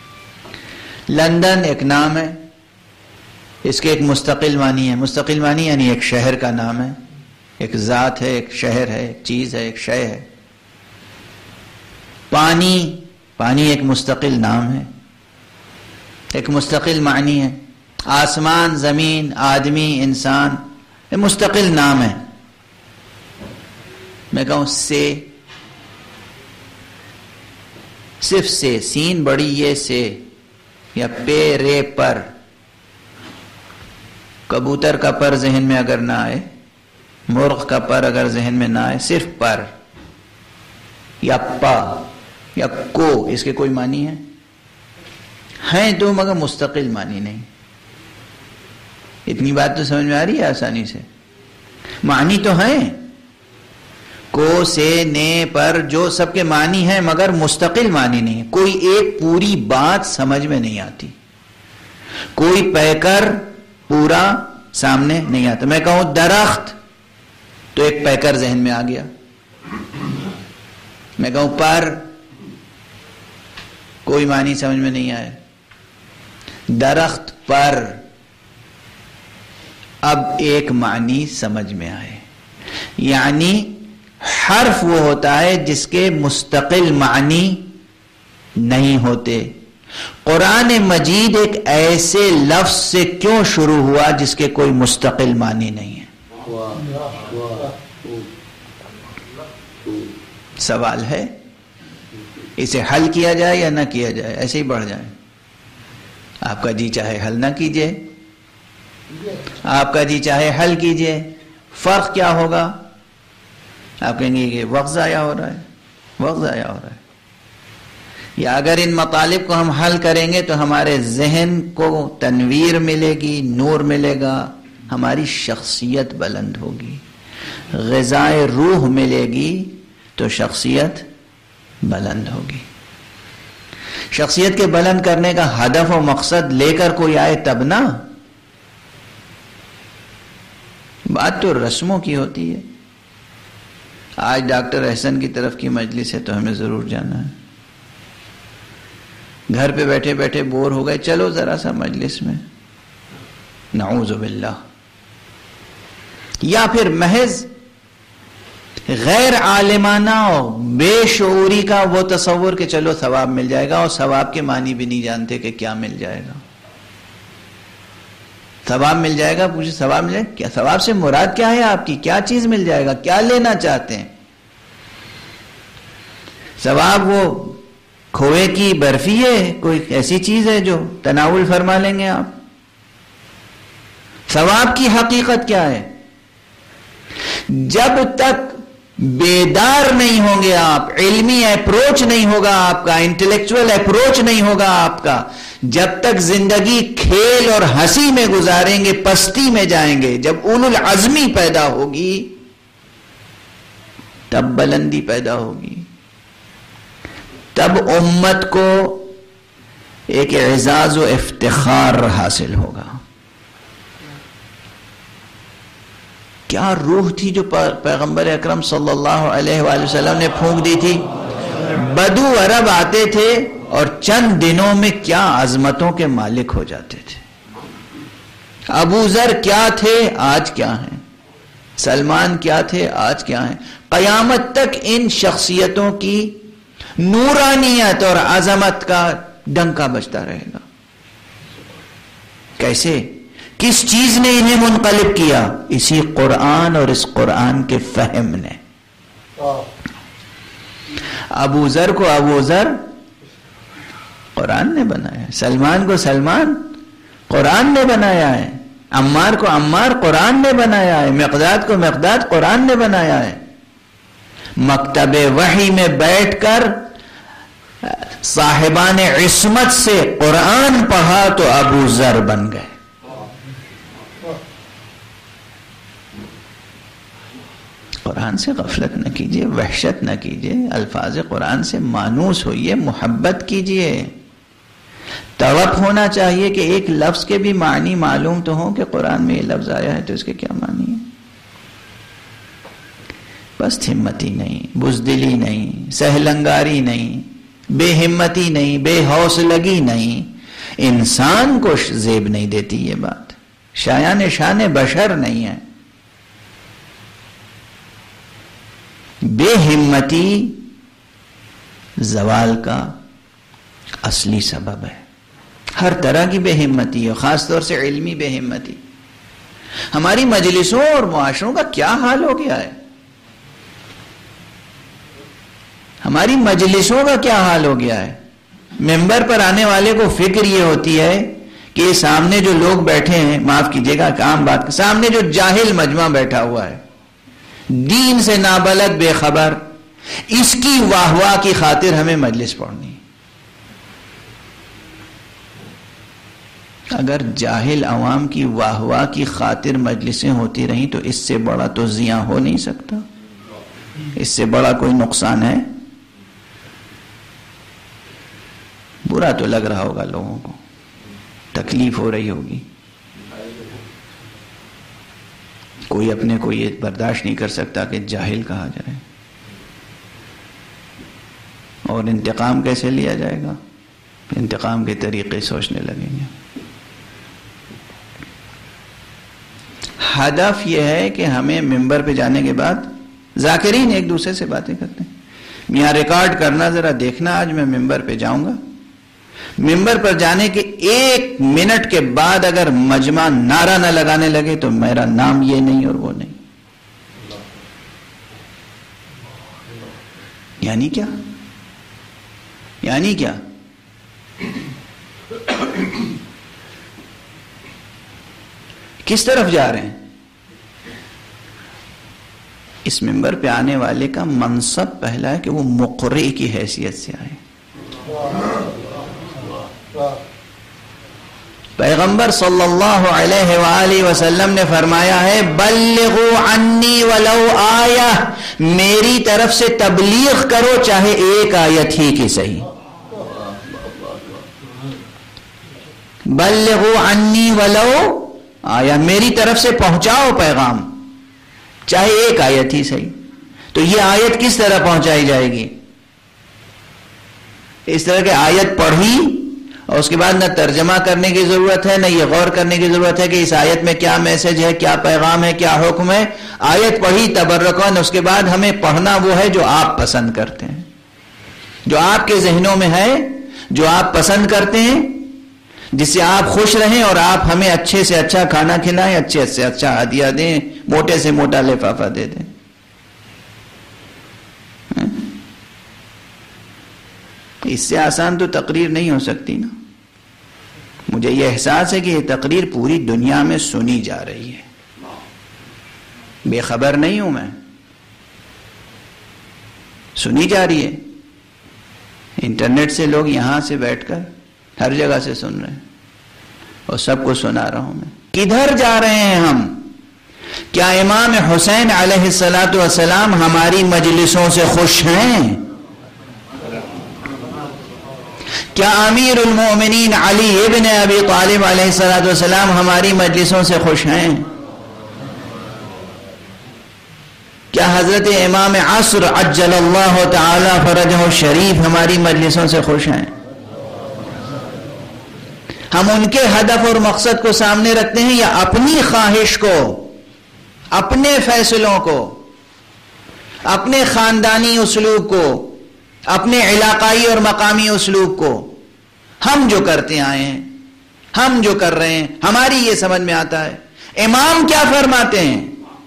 B: لندن ایک نام ہے، اس کے ایک مستقل معنی ہے. مستقل معنی یعنی ایک شہر کا نام ہے، ایک ذات ہے، ایک شہر ہے، ایک چیز ہے، ایک شے ہے. پانی پانی ایک مستقل نام ہے، ایک مستقل معنی ہے. آسمان، زمین، آدمی، انسان یہ مستقل نام ہے. میں کہوں سے، صرف سے، سین بڑی یہ سے، یا پے رے پر. کبوتر کا پر ذہن میں اگر نہ آئے، مرغ کا پر اگر ذہن میں نہ آئے، صرف پر یا پا یا کو، اس کے کوئی معنی ہے؟ ہیں تو مگر مستقل معنی نہیں. اتنی بات تو سمجھ میں آ رہی ہے آسانی سے. معنی تو ہیں، کو، سے، نے، پر، جو سب کے معنی ہیں مگر مستقل معنی نہیں. کوئی ایک پوری بات سمجھ میں نہیں آتی، کوئی پیکر پورا سامنے نہیں آتا. میں کہوں درخت تو ایک پیکر ذہن میں آ گیا. میں کہوں پر، کوئی معنی سمجھ میں نہیں آیا. درخت پر، اب ایک معنی سمجھ میں آئے. یعنی حرف وہ ہوتا ہے جس کے مستقل معنی نہیں ہوتے. قرآن مجید ایک ایسے لفظ سے کیوں شروع ہوا جس کے کوئی مستقل معنی نہیں ہے؟ سوال ہے، اسے حل کیا جائے یا نہ کیا جائے، ایسے ہی بڑھ جائے. آپ کا جی چاہے حل نہ کیجئے، آپ کا جی چاہے حل کیجئے. فرق کیا ہوگا؟ آپ کہیں گے کہ وقت ضائع ہو رہا ہے، وقت ضائع ہو رہا ہے. یا اگر ان مطالب کو ہم حل کریں گے تو ہمارے ذہن کو تنویر ملے گی، نور ملے گا، ہماری شخصیت بلند ہوگی. غذائے روح ملے گی تو شخصیت بلند ہوگی. شخصیت کے بلند کرنے کا ہدف و مقصد لے کر کوئی آئے تب نا. بات تو رسموں کی ہوتی ہے. آج ڈاکٹر احسن کی طرف کی مجلس ہے تو ہمیں ضرور جانا ہے. گھر پہ بیٹھے بیٹھے بور ہو گئے، چلو ذرا سا مجلس میں، نعوذ باللہ. یا پھر محض غیر عالمانہ اور بے شعوری کا وہ تصور کہ چلو ثواب مل جائے گا، اور ثواب کے معنی بھی نہیں جانتے کہ کیا مل جائے گا. ثواب مل جائے گا، پوچھے ثواب مل جائے گا کیا؟ ثواب سے مراد کیا ہے آپ کی؟ کیا چیز مل جائے گا؟ کیا لینا چاہتے ہیں؟ ثواب وہ کھوئے کی برفی ہے، کوئی ایسی چیز ہے جو تناول فرما لیں گے آپ؟ ثواب کی حقیقت کیا ہے؟ جب تک بیدار نہیں ہوں گے آپ، علمی اپروچ نہیں ہوگا آپ کا، انٹلیکچوئل اپروچ نہیں ہوگا آپ کا، جب تک زندگی کھیل اور ہنسی میں گزاریں گے پستی میں جائیں گے. جب اولو العزمی پیدا ہوگی تب بلندی پیدا ہوگی، تب امت کو ایک اعزاز و افتخار حاصل ہوگا. کیا روح تھی جو پیغمبر اکرم صلی اللہ علیہ وآلہ وسلم نے پھونک دی تھی. بدو عرب آتے تھے اور چند دنوں میں کیا عظمتوں کے مالک ہو جاتے تھے. ابو ذر کیا تھے، آج کیا ہیں. سلمان کیا تھے، آج کیا ہیں. قیامت تک ان شخصیتوں کی نورانیت اور عظمت کا ڈنکا بجتا رہے گا. کیسے؟ کس چیز نے انہیں منقلب کیا؟ اسی قرآن اور اس قرآن کے فہم نے. ابو ذر کو ابو ذر قرآن نے بنایا، سلمان کو سلمان قرآن نے بنایا ہے، عمار کو عمار قرآن نے بنایا ہے، مقداد کو مقداد قرآن نے بنایا ہے. مکتب وحی میں بیٹھ کر صاحبان عصمت سے قرآن پڑھا تو ابو ذر بن گئے. قرآن سے غفلت نہ کیجیے، وحشت نہ کیجیے، الفاظ قرآن سے مانوس ہوئیے، محبت کیجیے. توق ہونا چاہیے کہ ایک لفظ کے بھی معنی معلوم تو ہوں کہ قرآن میں یہ لفظ آیا ہے تو اس کے کیا معنی ہے. پست ہمتی نہیں، بزدلی نہیں، سہلنگاری نہیں، بے ہمتی نہیں، بے حوصلگی نہیں، انسان کو زیب نہیں دیتی یہ بات، شایان شان بشر نہیں ہے۔ بے ہمتی زوال کا اصلی سبب ہے، ہر طرح کی بے ہمتی ہے، خاص طور سے علمی بے ہمتی۔ ہماری مجلسوں اور معاشروں کا کیا حال ہو گیا ہے، ہماری مجلسوں کا کیا حال ہو گیا ہے۔ ممبر پر آنے والے کو فکر یہ ہوتی ہے کہ سامنے جو لوگ بیٹھے ہیں، معاف کیجیے گا عام بات، سامنے جو جاہل مجمع بیٹھا ہوا ہے، دین سے نابلد بے خبر، اس کی واہ واہ کی خاطر ہمیں مجلس پڑھنی۔ اگر جاہل عوام کی واہ واہ کی خاطر مجلسیں ہوتی رہیں تو اس سے بڑا تو زیاں ہو نہیں سکتا، اس سے بڑا کوئی نقصان ہے؟ برا تو لگ رہا ہوگا لوگوں کو، تکلیف ہو رہی ہوگی، کوئی اپنے کو یہ برداشت نہیں کر سکتا کہ جاہل کہا جائے۔ اور انتقام کیسے لیا جائے گا؟ انتقام کے طریقے سوچنے لگیں گے۔ ہدف یہ ہے کہ ہمیں ممبر پہ جانے کے بعد ذاکرین ایک دوسرے سے باتیں کرتے ہیں، میاں ریکارڈ کرنا، ذرا دیکھنا آج میں ممبر پہ جاؤں گا، ممبر پر جانے کے ایک منٹ کے بعد اگر مجمع نعرہ نہ لگانے لگے تو میرا نام یہ نہیں اور وہ نہیں۔ یعنی کیا؟ یعنی کیا؟ کس طرف جا رہے ہیں؟ اس ممبر پہ آنے والے کا منصب پہلا ہے کہ وہ مقرئ کی حیثیت سے آئے۔ پیغمبر صلی اللہ علیہ وآلہ وسلم نے فرمایا ہے بلغوا عنی ولو آیہ، میری طرف سے تبلیغ کرو چاہے ایک آیت ہی کی صحیح۔ بلغوا عنی ولو آیہ، میری طرف سے پہنچاؤ پیغام چاہے ایک آیت ہی صحیح۔ تو یہ آیت کس طرح پہنچائی جائے گی؟ اس طرح کہ آیت پڑھی اور اس کے بعد نہ ترجمہ کرنے کی ضرورت ہے، نہ یہ غور کرنے کی ضرورت ہے کہ اس آیت میں کیا میسج ہے، کیا پیغام ہے، کیا حکم ہے۔ آیت پڑھی تبرکاً، اس کے بعد ہمیں پڑھنا وہ ہے جو آپ پسند کرتے ہیں، جو آپ کے ذہنوں میں ہے، جو آپ پسند کرتے ہیں، جس سے آپ خوش رہیں اور آپ ہمیں اچھے سے اچھا کھانا کھلائیں، اچھے سے اچھا ہدیہ دیں، موٹے سے موٹا لفافہ دے دیں۔ اس سے آسان تو تقریر نہیں ہو سکتی نا۔ مجھے یہ احساس ہے کہ یہ تقریر پوری دنیا میں سنی جا رہی ہے، بے خبر نہیں ہوں میں، سنی جا رہی ہے۔ انٹرنیٹ سے لوگ یہاں سے بیٹھ کر ہر جگہ سے سن رہے ہیں اور سب کو سنا رہا ہوں میں۔ کدھر جا رہے ہیں ہم؟ کیا امام حسین علیہ الصلاۃ والسلام ہماری مجلسوں سے خوش ہیں؟ کیا امیر المومنین علی ابن ابی طالب علیہ الصلاۃ والسلام ہماری مجلسوں سے خوش ہیں؟ کیا حضرت امام عصر عجل اللہ تعالی فرجہ الشریف ہماری مجلسوں سے خوش ہیں؟ ہم ان کے ہدف اور مقصد کو سامنے رکھتے ہیں یا اپنی خواہش کو، اپنے فیصلوں کو، اپنے خاندانی اسلوب کو، اپنے علاقائی اور مقامی اسلوب کو؟ ہم جو کرتے آئے ہیں، ہم جو کر رہے ہیں، ہماری یہ سمجھ میں آتا ہے۔ امام کیا فرماتے ہیں،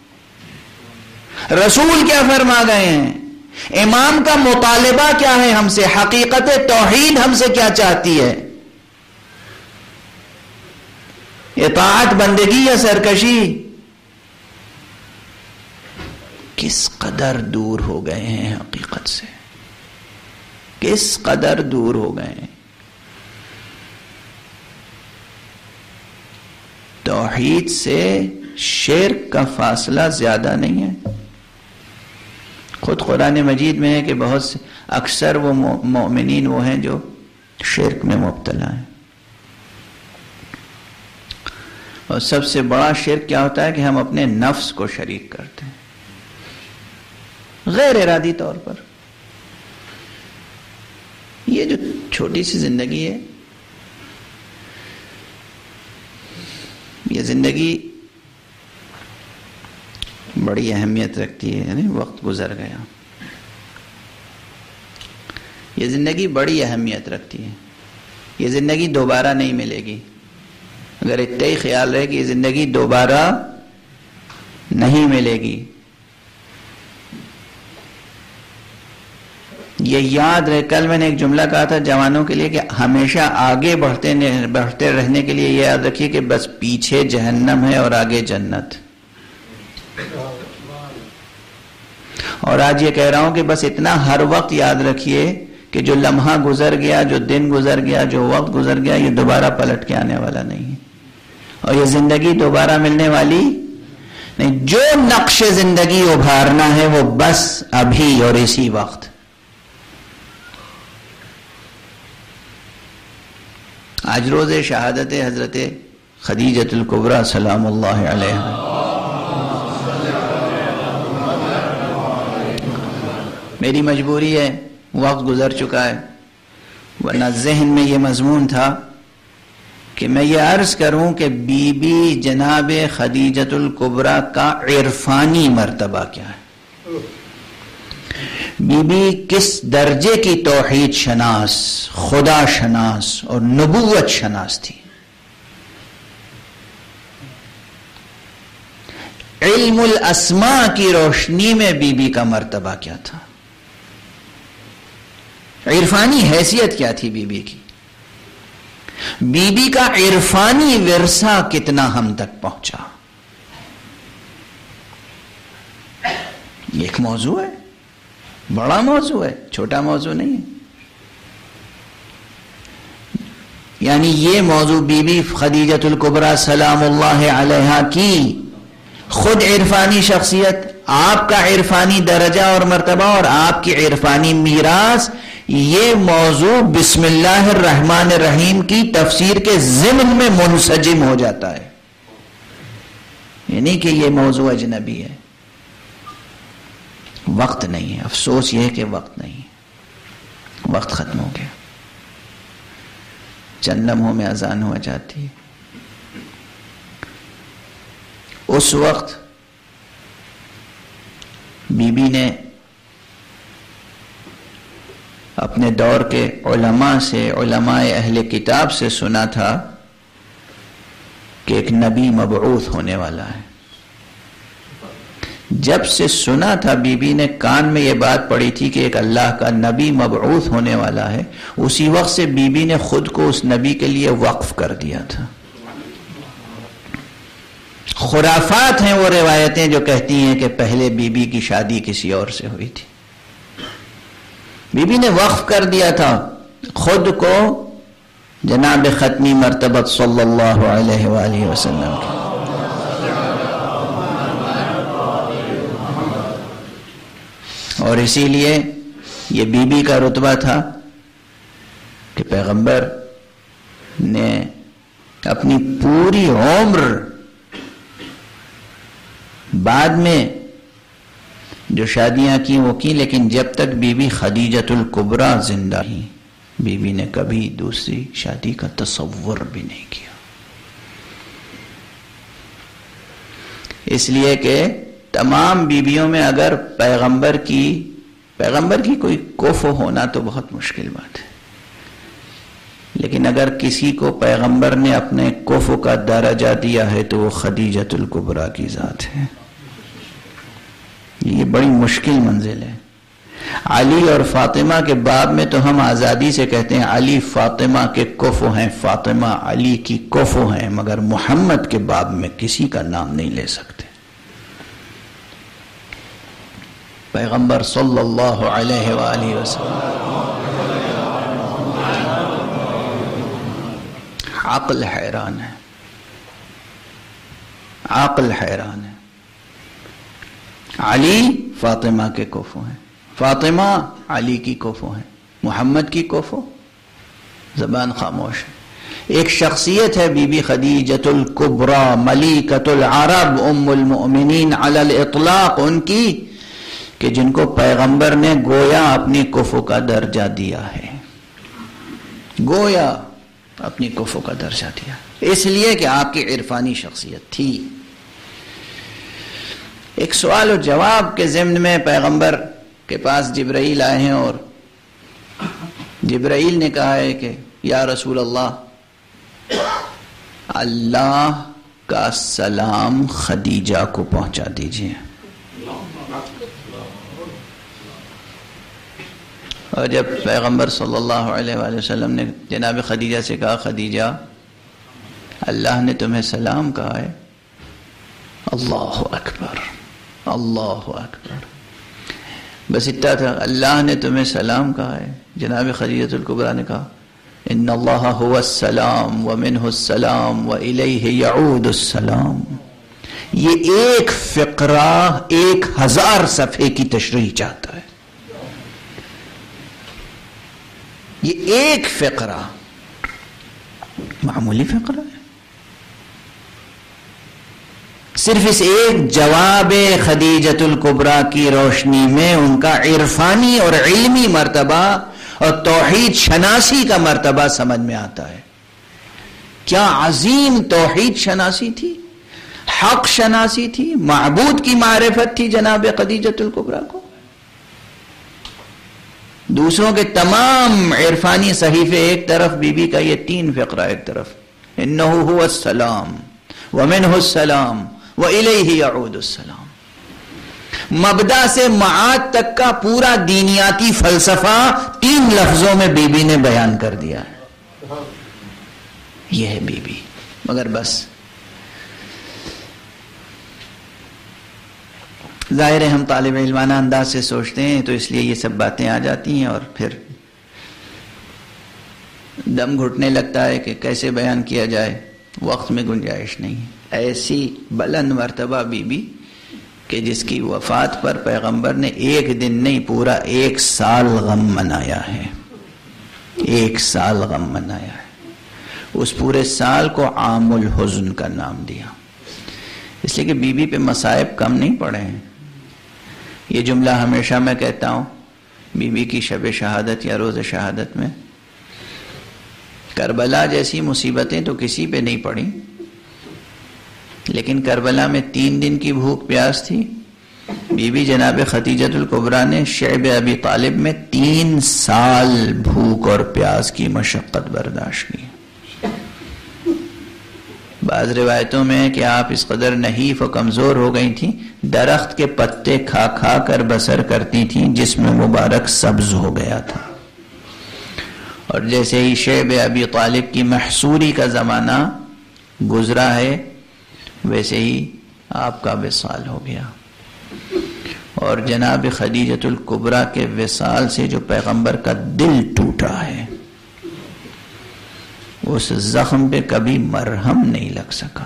B: رسول کیا فرما گئے ہیں، امام کا مطالبہ کیا ہے ہم سے، حقیقت توحید ہم سے کیا چاہتی ہے؟ اطاعت، بندگی یا سرکشی؟ کس قدر دور ہو گئے ہیں حقیقت سے، کس قدر دور ہو گئے ہیں۔ توحید سے شرک کا فاصلہ زیادہ نہیں ہے۔ خود قرآن مجید میں ہے کہ بہت سے اکثر وہ مومنین وہ ہیں جو شرک میں مبتلا ہیں۔ اور سب سے بڑا شرک کیا ہوتا ہے کہ ہم اپنے نفس کو شریک کرتے ہیں۔ غیر ارادی طور پر. یہ جو چھوٹی سی زندگی ہے، یہ زندگی بڑی اہمیت رکھتی ہے. یعنی وقت گزر گیا، یہ زندگی بڑی اہمیت رکھتی ہے. یہ زندگی دوبارہ نہیں ملے گی. اگر اتنا ہی خیال رہے کہ یہ زندگی دوبارہ نہیں ملے گی، یہ یاد رہے. کل میں نے ایک جملہ کہا تھا جوانوں کے لیے کہ ہمیشہ آگے بڑھتے بڑھتے رہنے کے لیے یہ یاد رکھیے کہ بس پیچھے جہنم ہے اور آگے جنت. اور آج یہ کہہ رہا ہوں کہ بس اتنا ہر وقت یاد رکھیے کہ جو لمحہ گزر گیا، جو دن گزر گیا، جو وقت گزر گیا، یہ دوبارہ پلٹ کے آنے والا نہیں ہے. اور یہ زندگی دوبارہ ملنے والی نہیں. جو نقش زندگی ابھارنا ہے وہ بس ابھی اور اسی وقت. آج روز شہادت حضرت خدیجۃ الکبریٰ سلام اللہ علیہا. میری مجبوری ہے، وقت گزر چکا ہے، ورنہ ذہن میں یہ مضمون تھا کہ میں یہ عرض کروں کہ بی بی جناب خدیجۃ الکبریٰ کا عرفانی مرتبہ کیا ہے. بی بی کس درجے کی توحید شناس، خدا شناس اور نبوت شناس تھی. علم الاسماء کی روشنی میں بی بی کا مرتبہ کیا تھا، عرفانی حیثیت کیا تھی بی بی کی. بی بی کا عرفانی ورثہ کتنا ہم تک پہنچا. یہ ایک موضوع ہے، بڑا موضوع ہے، چھوٹا موضوع نہیں ہے. یعنی یہ موضوع بی بی خدیجۃ الکبریٰ سلام اللہ علیہا کی خود عرفانی شخصیت، آپ کا عرفانی درجہ اور مرتبہ اور آپ کی عرفانی میراث، یہ موضوع بسم اللہ الرحمن الرحیم کی تفسیر کے ضمن میں منسجم ہو جاتا ہے. یعنی کہ یہ موضوع اجنبی ہے، وقت نہیں ہے. افسوس یہ ہے کہ وقت نہیں ہے، وقت ختم ہو گیا. چند لمحوں میں اذان ہو جاتی ہے. اس وقت بی بی نے اپنے دور کے علماء سے، علماء اہل کتاب سے سنا تھا کہ ایک نبی مبعوث ہونے والا ہے. جب سے سنا تھا، بی بی نے کان میں یہ بات پڑھی تھی کہ ایک اللہ کا نبی مبعوث ہونے والا ہے، اسی وقت سے بی بی نے خود کو اس نبی کے لیے وقف کر دیا تھا. خرافات ہیں وہ روایتیں جو کہتی ہیں کہ پہلے بی بی کی شادی کسی اور سے ہوئی تھی. بی بی نے وقف کر دیا تھا خود کو جناب ختمی مرتبت صلی اللہ علیہ وآلہ وسلم کی. اور اسی لیے یہ بی بی کا رتبہ تھا کہ پیغمبر نے اپنی پوری عمر بعد میں جو شادیاں کی وہ کی، لیکن جب تک بی بی خدیجۃ الکبریٰ زندہ ہی، بی بی نے کبھی دوسری شادی کا تصور بھی نہیں کیا. اس لیے کہ تمام بیویوں میں اگر پیغمبر کی پیغمبر کی کوئی کفو ہونا تو بہت مشکل بات ہے، لیکن اگر کسی کو پیغمبر نے اپنے کفو کا درجہ دیا ہے تو وہ خدیجۃ الکبریٰ کی ذات ہے. یہ بڑی مشکل منزل ہے. علی اور فاطمہ کے باب میں تو ہم آزادی سے کہتے ہیں علی فاطمہ کے کفو ہیں، فاطمہ علی کی کفو ہیں، مگر محمد کے باب میں کسی کا نام نہیں لے سکتے. پیغمبر صلی اللہ علیہ وآلہ وسلم عقل حیران ہے، عقل حیران ہے. علی فاطمہ کے کفو ہیں، فاطمہ علی کی کفو ہیں، محمد کی کفو، زبان خاموش ہے. ایک شخصیت ہے بی بی خدیجۃ الکبریٰ ملیکۃ العرب ام المؤمنین علی الاطلاق ان کی، کہ جن کو پیغمبر نے گویا اپنی کفو کا درجہ دیا ہے، گویا اپنی کفو کا درجہ دیا، اس لیے کہ آپ کی عرفانی شخصیت تھی۔ ایک سوال و جواب کے ضمن میں پیغمبر کے پاس جبرائیل آئے ہیں اور جبرائیل نے کہا ہے کہ یا رسول اللہ، اللہ کا سلام خدیجہ کو پہنچا دیجیے۔ اور جب پیغمبر صلی اللہ علیہ وآلہ وسلم نے جناب خدیجہ سے کہا خدیجہ اللہ نے تمہیں سلام کہا ہے، اللہ اکبر اللہ اکبر، بس اتنا تھا، اللہ نے تمہیں سلام کہا ہے۔ جناب خدیجہ الکبریٰ نے کہا ان اللہ هو السلام ومنه السلام والیہ یعود السلام۔ یہ ایک فقرہ ایک ہزار صفحے کی تشریح چاہتا ہے، یہ ایک فقرہ معمولی فقرہ ہے، صرف اس ایک جواب خدیجۃ الکبریٰ کی روشنی میں ان کا عرفانی اور علمی مرتبہ اور توحید شناسی کا مرتبہ سمجھ میں آتا ہے۔ کیا عظیم توحید شناسی تھی، حق شناسی تھی، معبود کی معرفت تھی جناب خدیجۃ الکبریٰ کو۔ دوسروں کے تمام عرفانی صحیفے ایک طرف، بی بی کا یہ تین فقرہ ایک طرف، انہ هو السلام ومنہ السلام والیہ یعود السلام۔ مبدا سے معاد تک کا پورا دینیاتی فلسفہ تین لفظوں میں بی بی نے بیان کر دیا ہے۔ یہ ہے بی بی، مگر بس ظاہر ہے ہم طالب علمانہ انداز سے سوچتے ہیں تو اس لیے یہ سب باتیں آ جاتی ہیں اور پھر دم گھٹنے لگتا ہے کہ کیسے بیان کیا جائے، وقت میں گنجائش نہیں۔ ایسی بلند مرتبہ بی بی کہ جس کی وفات پر پیغمبر نے ایک دن نہیں پورا ایک سال غم منایا ہے، ایک سال غم منایا ہے۔ اس پورے سال کو عام الحزن کا نام دیا، اس لیے کہ بی بی پہ مصائب کم نہیں پڑے ہیں۔ یہ جملہ ہمیشہ میں کہتا ہوں بی بی کی شب شہادت یا روز شہادت میں، کربلا جیسی مصیبتیں تو کسی پہ نہیں پڑی، لیکن کربلا میں تین دن کی بھوک پیاس تھی، بی بی جناب خدیجۃ الکبریٰ نے شعب ابی طالب میں تین سال بھوک اور پیاس کی مشقت برداشت کی۔ بعض روایتوں میں کہ آپ اس قدر نحیف و کمزور ہو گئی تھیں، درخت کے پتے کھا کھا کر بسر کرتی تھیں، جس میں مبارک سبز ہو گیا تھا۔ اور جیسے ہی شعب ابی طالب کی محصوری کا زمانہ گزرا ہے ویسے ہی آپ کا وصال ہو گیا۔ اور جناب خدیجۃ الکبریٰ کے وصال سے جو پیغمبر کا دل ٹوٹا ہے، اس زخم پہ کبھی مرہم نہیں لگ سکا۔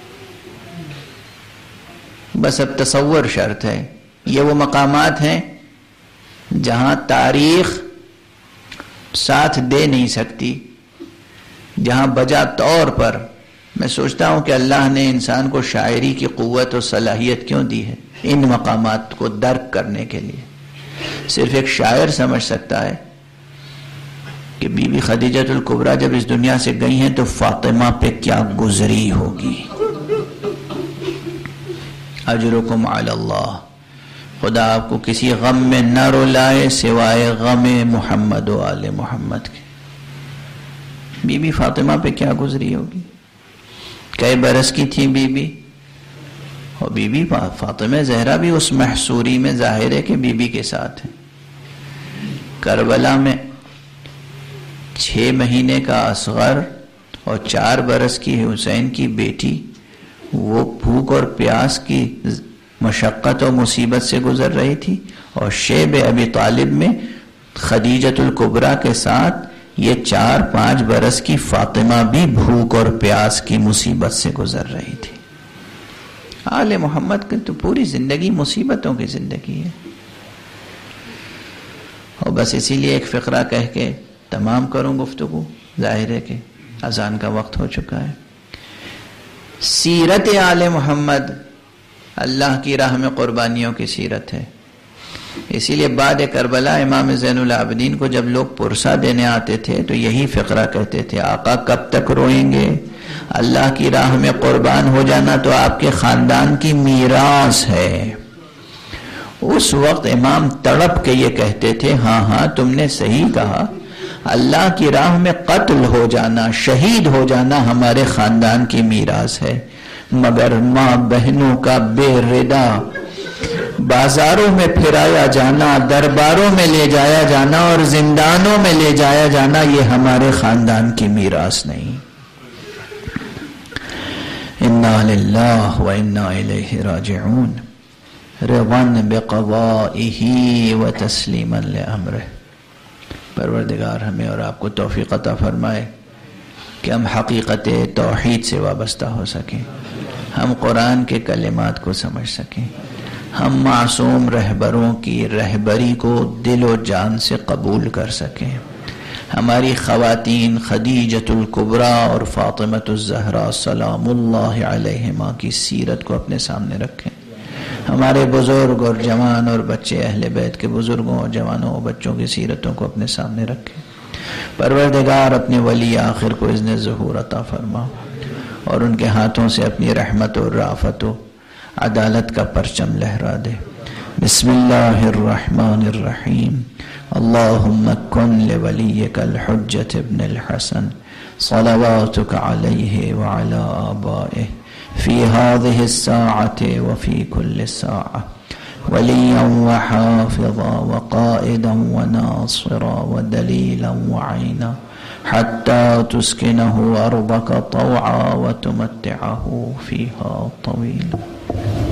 B: بس اب تصور شرط ہے، یہ وہ مقامات ہیں جہاں تاریخ ساتھ دے نہیں سکتی، جہاں بجا طور پر میں سوچتا ہوں کہ اللہ نے انسان کو شاعری کی قوت و صلاحیت کیوں دی ہے، ان مقامات کو درک کرنے کے لیے۔ صرف ایک شاعر سمجھ سکتا ہے کہ بی بی خدیجۃ الکبریٰ جب اس دنیا سے گئی ہیں تو فاطمہ پہ کیا گزری ہوگی۔ اجرکم علی اللہ، خدا آپ کو کسی غم میں نہ رلائے سوائے غم محمد و آل محمد کے۔ بی بی فاطمہ پہ کیا گزری ہوگی، کئی برس کی تھی بی بی، اور بی بی فاطمہ زہرا بھی اس محصوری میں ظاہر ہے کہ بی بی کے ساتھ ہے۔ کربلا میں چھ مہینے کا اصغر اور چار برس کی حسین کی بیٹی وہ بھوک اور پیاس کی مشقت و مصیبت سے گزر رہی تھی، اور شیب ابی طالب میں خدیجۃ الکبریٰ کے ساتھ یہ چار پانچ برس کی فاطمہ بھی بھوک اور پیاس کی مصیبت سے گزر رہی تھی۔ آل محمد کی تو پوری زندگی مصیبتوں کی زندگی ہے۔ اور بس اسی لیے ایک فقرہ کہہ کے تمام کروں گفتگو، ظاہر ہے کہ اذان کا وقت ہو چکا ہے۔ سیرت آل محمد اللہ کی راہ میں قربانیوں کی سیرت ہے۔ اسی لیے بعد کربلا امام زین العابدین کو جب لوگ پرسہ دینے آتے تھے تو یہی فقرہ کہتے تھے، آقا کب تک روئیں گے؟ اللہ کی راہ میں قربان ہو جانا تو آپ کے خاندان کی میراث ہے۔ اس وقت امام تڑپ کے یہ کہتے تھے، ہاں ہاں تم نے صحیح کہا، اللہ کی راہ میں قتل ہو جانا، شہید ہو جانا ہمارے خاندان کی میراث ہے، مگر ماں بہنوں کا بے ردا بازاروں میں پھرایا جانا، درباروں میں لے جایا جانا اور زندانوں میں لے جایا جانا یہ ہمارے خاندان کی میراث نہیں۔ انا للہ و انا الیہ راجعون، رضا بقضائہ و تسلیما لامرہ۔ پروردگار ہمیں اور آپ کو توفیق عطا فرمائے کہ ہم حقیقت توحید سے وابستہ ہو سکیں، ہم قرآن کے کلمات کو سمجھ سکیں، ہم معصوم رہبروں کی رہبری کو دل و جان سے قبول کر سکیں، ہماری خواتین خدیجۃ الکبریٰ اور فاطمۃ الزہراء سلام اللہ علیہما کی سیرت کو اپنے سامنے رکھیں، ہمارے بزرگ اور جوان اور بچے اہل بیت کے بزرگوں اور جوانوں اور بچوں کی سیرتوں کو اپنے سامنے رکھیں۔ پروردگار اپنے ولی آخر کو اذن ظہور عطا فرما اور ان کے ہاتھوں سے اپنی رحمت اور رافت و عدالت کا پرچم لہرا دے۔ بسم اللہ الرحمن الرحیم، اللہم کن لولیک الحجۃ ابن الحسن صلواتک علیہ وعلی آبائہ فی هذه الساعة وفی كل ساعة ولیا وحافظا وقائدا وناصرا ودلیلا وعینا حتى تسکنه أرضك طوعا وتمتعه فيها طويلا۔